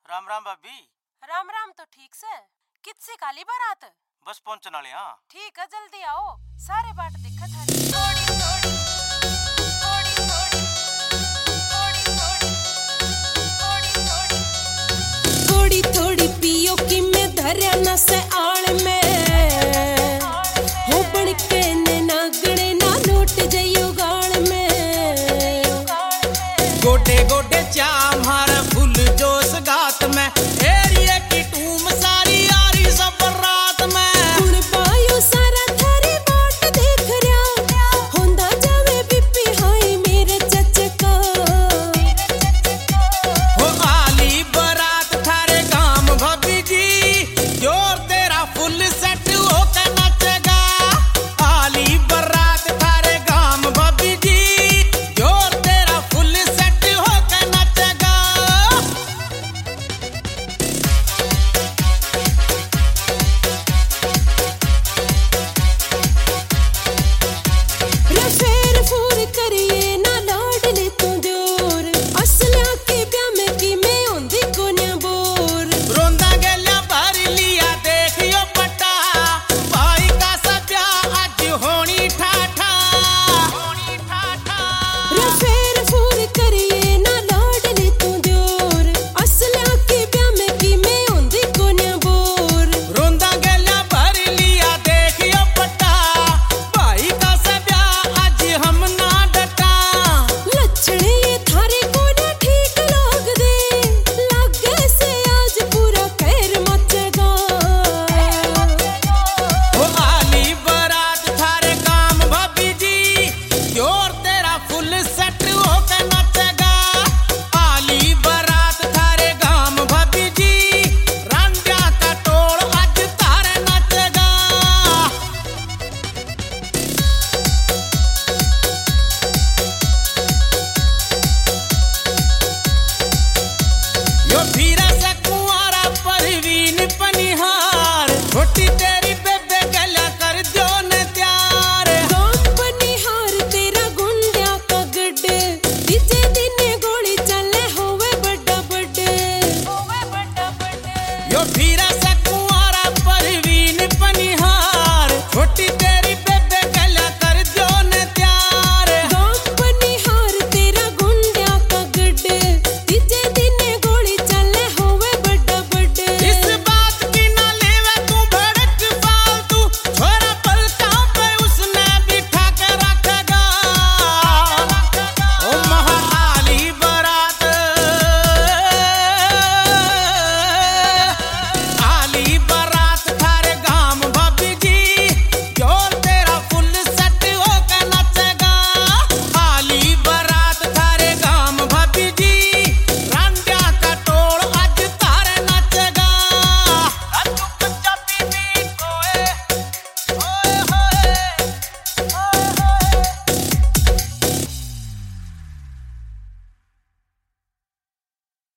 राम राम भाभी। राम राम तो ठीक से। कितसी काली बारात? बस पहुंचने वाले। हाँ ठीक है, जल्दी आओ, सारे बाट दिक्कत है। थोड़ी थोड़ी थोड़ी थोड़ी थोड़ी थोड़ी थोड़ी थोड़ी पियो कि मैं धरया न से